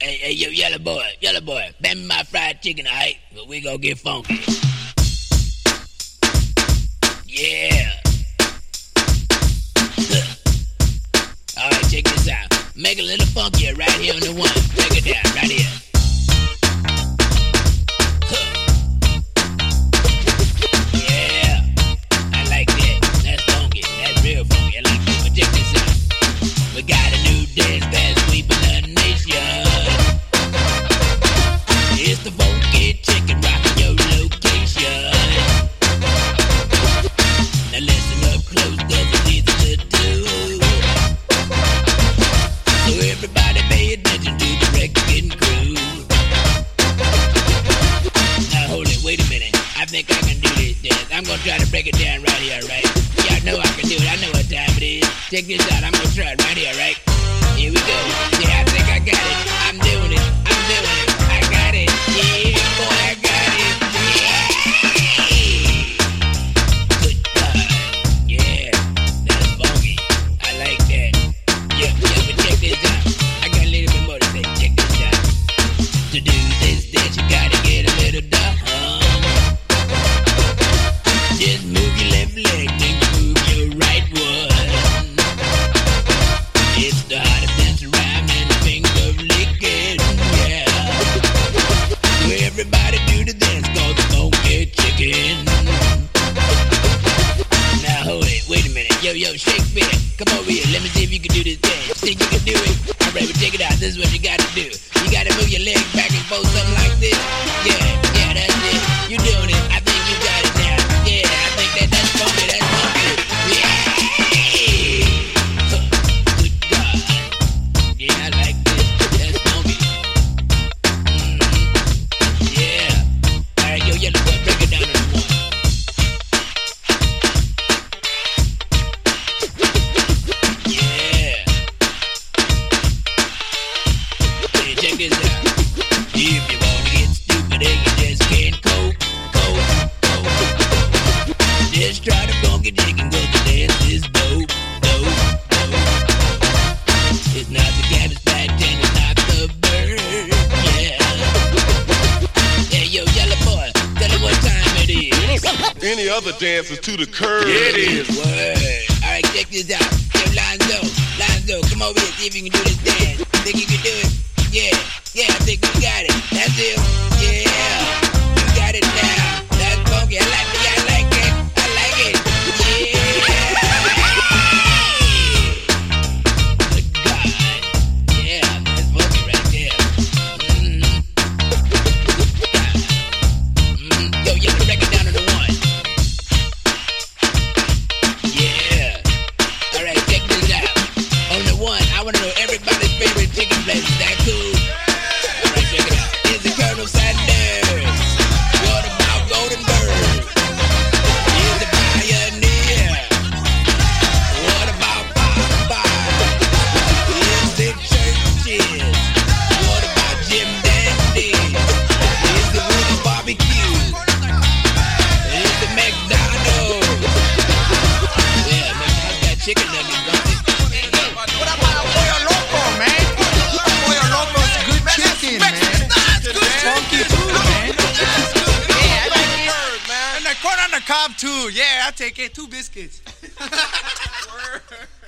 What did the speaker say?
Hey, yo, yellow boy, bend me my fried chicken, alright? But we gonna get funky. Yeah. Alright, check this out. Make it a little funkier right here on the one. Break it down, right here. Yeah. I like that. That's funky. That's real funky. I like that. But check this out. We got a new dance that's sweeping the nation. It's the funky chicken rocking your location. Now listen up close, cause it's easy to do. So everybody pay attention to the Wrecking Crew. Now hold it, wait a minute. I think I can do this dance. I'm gonna try to break it down right here, right? Y'all know I can do it. I know what time it is. Check this out. I'm gonna try it right here, right? Here we go. Yeah, I think I got it. I'm doing it. I got it. Yeah, boy, I got it. Yeah. Good God. Yeah, that's funky. I like that. Yeah, but check this out. I got a little bit more to say. Check this out. To do this dance, you gotta get a little dumb. Just move your left leg, then move your right one. It's the hottest dance around and the finger licking, yeah. So everybody do the dance called the funky chicken. Now hold it, wait a minute. Yo, Shakespeare, come over here. Let me see if you can do this dance. Think you can do it? Alright, well check it out. This is what you gotta do. You gotta move your legs back and forth, something like this. Yeah, that's it. You doing it. I think you got it now. Yeah, I think that's funky. That's funky. Yeah. Good God. Yeah, I like this. That's funky. Yeah. Alright, yo, yellow boy, break it down to the one. Yeah. Hey, check this out. If you wanna get stupid and you just can't cope. Just try the funky chicken, cause the dance is dope. It's not the cabbage patch and it's not the bird, yeah. Hey, yo, yellow boy, tell them what time it is. Any other dance is to the curb. Yeah, it is. Word. Alright, check this out. Yo, Lonzo, come over here, see if you can do this dance. Think you can do it? Yeah, I think you got it. That's it. Yeah, you got it now. That's funky. I like it. Yeah. Good God. Yeah, that's funky right there. Yo, break it down to the one. Yeah. Alright, check this out. On the one, I wanna know everybody's favorite chicken place. Is that cool? Alright, check it out. Is it Colonel Sanders? What about Golden Bird? Is it Pioneer? What about Popeye? Is it Church's? What about Jim Dandy? Is it Woody Barbecue? Is it McDonald's? Yeah, McDonald's got chicken nuggets, don't they? What about Pollo Loco, man? Pollo Loco's good chicken, man. It's funky too, man. Yeah, I like it. And the corn on the cob too. Yeah, I'll take it. 2 biscuits.